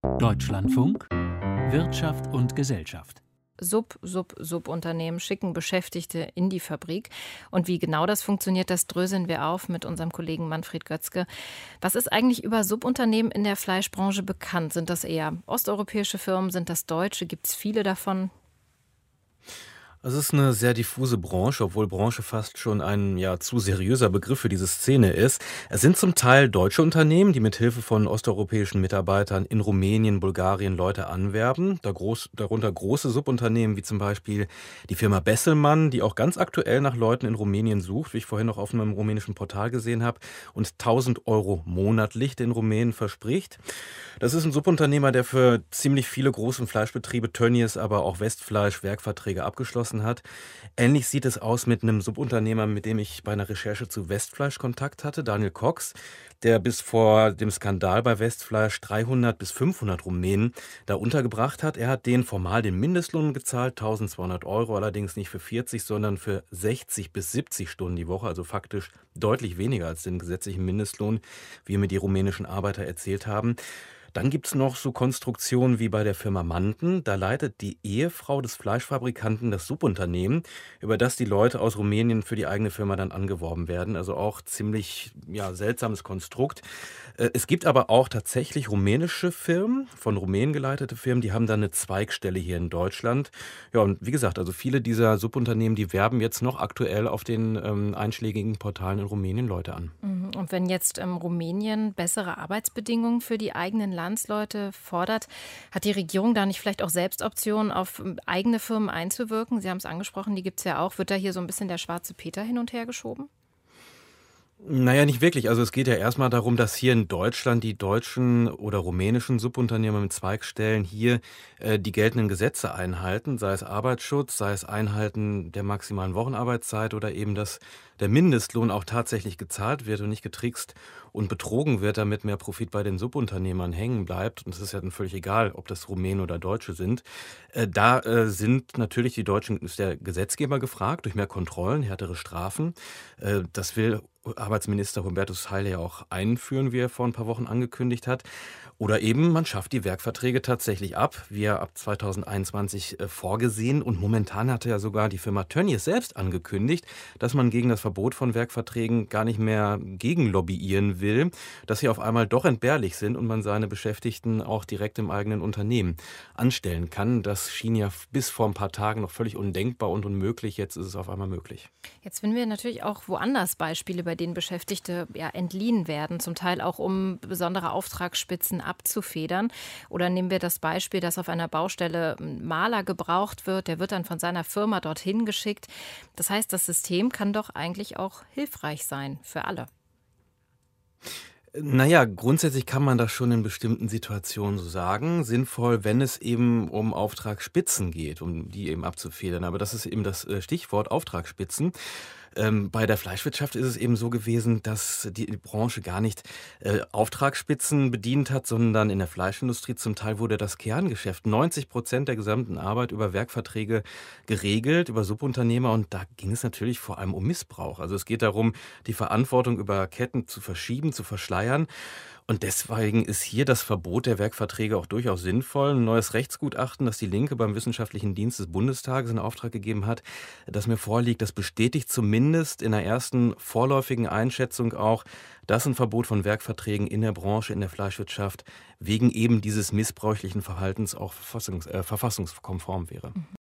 Deutschlandfunk Wirtschaft und Gesellschaft. Subunternehmen schicken Beschäftigte in die Fabrik. Und wie genau das funktioniert, das dröseln wir auf mit unserem Kollegen Manfred Götzke. Was ist eigentlich über Subunternehmen in der Fleischbranche bekannt? Sind das eher osteuropäische Firmen? Sind das deutsche? Gibt es viele davon? Es ist eine sehr diffuse Branche, obwohl Branche fast schon ein zu seriöser Begriff für diese Szene ist. Es sind zum Teil deutsche Unternehmen, die mit Hilfe von osteuropäischen Mitarbeitern in Rumänien, Bulgarien Leute anwerben. Darunter große Subunternehmen wie zum Beispiel die Firma Besselmann, die auch ganz aktuell nach Leuten in Rumänien sucht, wie ich vorhin noch auf einem rumänischen Portal gesehen habe, und 1.000 Euro monatlich den Rumänen verspricht. Das ist ein Subunternehmer, der für ziemlich viele große Fleischbetriebe, Tönnies, aber auch Westfleisch, Werkverträge abgeschlossen hat. Ähnlich sieht es aus mit einem Subunternehmer, mit dem ich bei einer Recherche zu Westfleisch Kontakt hatte, Daniel Cox, der bis vor dem Skandal bei Westfleisch 300 bis 500 Rumänen da untergebracht hat. Er hat denen formal den Mindestlohn gezahlt, 1.200 Euro, allerdings nicht für 40, sondern für 60 bis 70 Stunden die Woche, also faktisch deutlich weniger als den gesetzlichen Mindestlohn, wie mir die rumänischen Arbeiter erzählt haben. Dann gibt es noch so Konstruktionen wie bei der Firma Manten. Da leitet die Ehefrau des Fleischfabrikanten das Subunternehmen, über das die Leute aus Rumänien für die eigene Firma dann angeworben werden. Also auch ziemlich seltsames Konstrukt. Es gibt aber auch tatsächlich rumänische Firmen, von Rumänen geleitete Firmen, die haben dann eine Zweigstelle hier in Deutschland. Ja, und wie gesagt, also viele dieser Subunternehmen, die werben jetzt noch aktuell auf den einschlägigen Portalen in Rumänien Leute an. Und wenn jetzt Rumänien bessere Arbeitsbedingungen für die eigenen Landsleute fordert, hat die Regierung da nicht vielleicht auch selbst Optionen, auf eigene Firmen einzuwirken? Sie haben es angesprochen, die gibt es ja auch. Wird da hier so ein bisschen der schwarze Peter hin und her geschoben? Naja, nicht wirklich. Also es geht ja erstmal darum, dass hier in Deutschland die deutschen oder rumänischen Subunternehmer mit Zweigstellen hier die geltenden Gesetze einhalten, sei es Arbeitsschutz, sei es Einhalten der maximalen Wochenarbeitszeit oder eben, dass der Mindestlohn auch tatsächlich gezahlt wird und nicht getrickst und betrogen wird, damit mehr Profit bei den Subunternehmern hängen bleibt. Und es ist ja dann völlig egal, ob das Rumänen oder Deutsche sind. Da sind natürlich ist der Gesetzgeber gefragt, durch mehr Kontrollen, härtere Strafen. Das will Arbeitsminister Hubertus Heil ja auch einführen, wie er vor ein paar Wochen angekündigt hat. Oder eben, man schafft die Werkverträge tatsächlich ab, wie er ab 2021 vorgesehen. Und momentan hatte ja sogar die Firma Tönnies selbst angekündigt, dass man gegen das Verbot von Werkverträgen gar nicht mehr gegen lobbyieren will, dass sie auf einmal doch entbehrlich sind und man seine Beschäftigten auch direkt im eigenen Unternehmen anstellen kann. Das schien ja bis vor ein paar Tagen noch völlig undenkbar und unmöglich. Jetzt ist es auf einmal möglich. Jetzt finden wir natürlich auch woanders Beispiele, bei denen Beschäftigte entliehen werden, zum Teil auch um besondere Auftragsspitzen abzufedern. Oder nehmen wir das Beispiel, dass auf einer Baustelle ein Maler gebraucht wird, der wird dann von seiner Firma dorthin geschickt. Das heißt, das System kann doch eigentlich auch hilfreich sein für alle. Naja, grundsätzlich kann man das schon in bestimmten Situationen so sagen. Sinnvoll, wenn es eben um Auftragsspitzen geht, um die eben abzufedern. Aber das ist eben das Stichwort Auftragsspitzen. Bei der Fleischwirtschaft ist es eben so gewesen, dass die Branche gar nicht Auftragsspitzen bedient hat, sondern in der Fleischindustrie zum Teil wurde das Kerngeschäft, 90% der gesamten Arbeit über Werkverträge geregelt, über Subunternehmer, und da ging es natürlich vor allem um Missbrauch. Also es geht darum, die Verantwortung über Ketten zu verschieben, zu verschleiern. Und deswegen ist hier das Verbot der Werkverträge auch durchaus sinnvoll. Ein neues Rechtsgutachten, das die Linke beim Wissenschaftlichen Dienst des Bundestages in Auftrag gegeben hat, das mir vorliegt, das bestätigt zumindest in der ersten vorläufigen Einschätzung auch, dass ein Verbot von Werkverträgen in der Branche, in der Fleischwirtschaft wegen eben dieses missbräuchlichen Verhaltens auch verfassungskonform wäre.